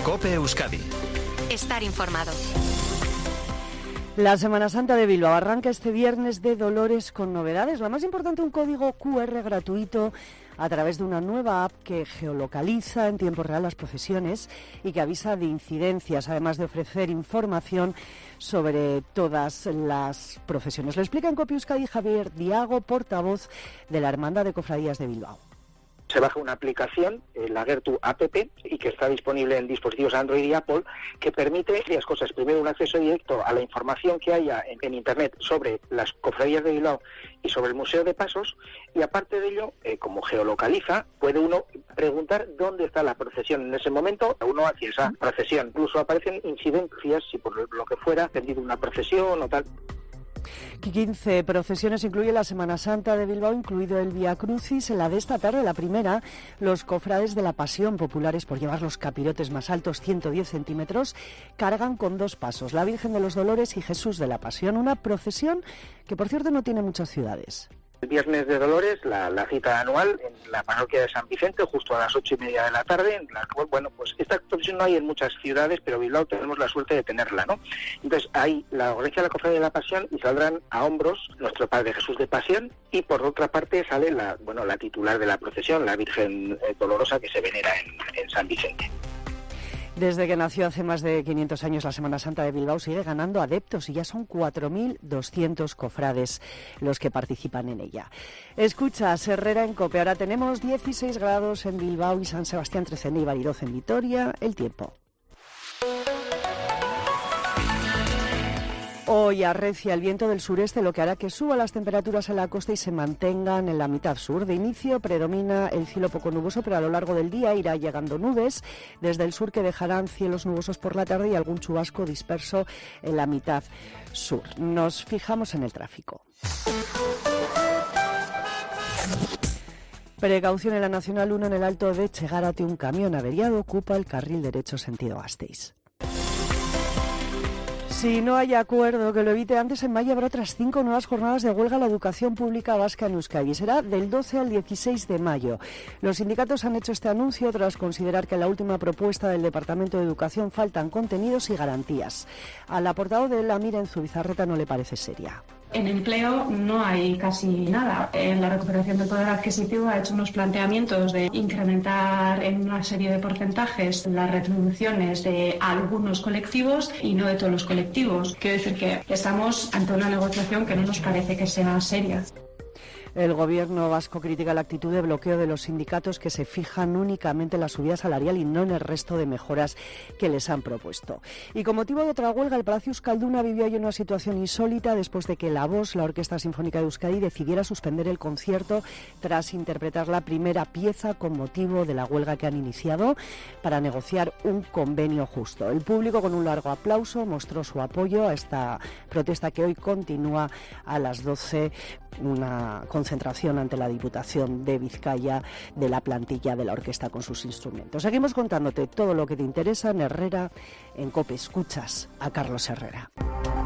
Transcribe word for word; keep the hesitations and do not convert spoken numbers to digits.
COPE Euskadi. Estar informado. La Semana Santa de Bilbao arranca este viernes de Dolores con novedades. La más importante, un código cu erre gratuito a través de una nueva app que geolocaliza en tiempo real las procesiones y que avisa de incidencias, además de ofrecer información sobre todas las procesiones. Lo explica en COPE Euskadi Javier Diago, portavoz de la Hermandad de Cofradías de Bilbao. Se baja una aplicación, la Gertu App, y que está disponible en dispositivos Android y Apple, que permite varias cosas. Primero, un acceso directo a la información que haya en, en Internet sobre las cofradías de Bilbao y sobre el Museo de Pasos, y aparte de ello, eh, como geolocaliza, puede uno preguntar dónde está la procesión en ese momento, uno hacia esa procesión. Incluso aparecen incidencias, si por lo que fuera, tendido una procesión o tal. quince procesiones incluye la Semana Santa de Bilbao, incluido el Vía Crucis. En la de esta tarde, la primera, los cofrades de la Pasión, populares por llevar los capirotes más altos, ciento diez centímetros, cargan con dos pasos, la Virgen de los Dolores y Jesús de la Pasión. Una procesión que, por cierto, no tiene muchas ciudades. El Viernes de Dolores, la, la cita anual en la parroquia de San Vicente, justo a las ocho y media de la tarde, en la cual, bueno, pues esta procesión no hay en muchas ciudades, pero Bilbao tenemos la suerte de tenerla, ¿no? Entonces, hay la organiza la Cofradía de la Pasión y saldrán a hombros nuestro Padre Jesús de Pasión, y por otra parte sale la, bueno, la titular de la procesión, la Virgen eh, Dolorosa, que se venera en, en San Vicente. Desde que nació hace más de quinientos años la Semana Santa de Bilbao, sigue ganando adeptos y ya son cuatro mil doscientos cofrades los que participan en ella. Escucha, Herrera en COPE. Ahora tenemos dieciséis grados en Bilbao y San Sebastián, trece en Eibar y doce en Vitoria. El tiempo. Hoy arrecia el viento del sureste, lo que hará que suban las temperaturas en la costa y se mantengan en la mitad sur. De inicio predomina el cielo poco nuboso, pero a lo largo del día irá llegando nubes desde el sur que dejarán cielos nubosos por la tarde y algún chubasco disperso en la mitad sur. Nos fijamos en el tráfico. Precaución en la Nacional uno en el Alto de Txegárate. Un camión averiado ocupa el carril derecho sentido Gasteiz. Si no hay acuerdo que lo evite antes, en mayo habrá otras cinco nuevas jornadas de huelga a la educación pública vasca en Euskadi. Será del doce al dieciséis de mayo. Los sindicatos han hecho este anuncio tras considerar que en la última propuesta del Departamento de Educación faltan contenidos y garantías. A la portavoz de la Mira en Zubizarreta no le parece seria. En empleo no hay casi nada. En la recuperación del poder adquisitivo ha hecho unos planteamientos de incrementar en una serie de porcentajes las retribuciones de algunos colectivos y no de todos los colectivos. Quiero decir que estamos ante una negociación que no nos parece que sea seria. El gobierno vasco critica la actitud de bloqueo de los sindicatos, que se fijan únicamente en la subida salarial y no en el resto de mejoras que les han propuesto. Y con motivo de otra huelga, el Palacio Euskalduna vivió hoy una situación insólita después de que la VOS, la Orquesta Sinfónica de Euskadi, decidiera suspender el concierto tras interpretar la primera pieza con motivo de la huelga que han iniciado para negociar un convenio justo. El público, con un largo aplauso, mostró su apoyo a esta protesta que hoy continúa a las doce, una concentración ante la Diputación de Vizcaya de la plantilla de la orquesta con sus instrumentos. Seguimos contándote todo lo que te interesa en Herrera en COPE. Escuchas a Carlos Herrera.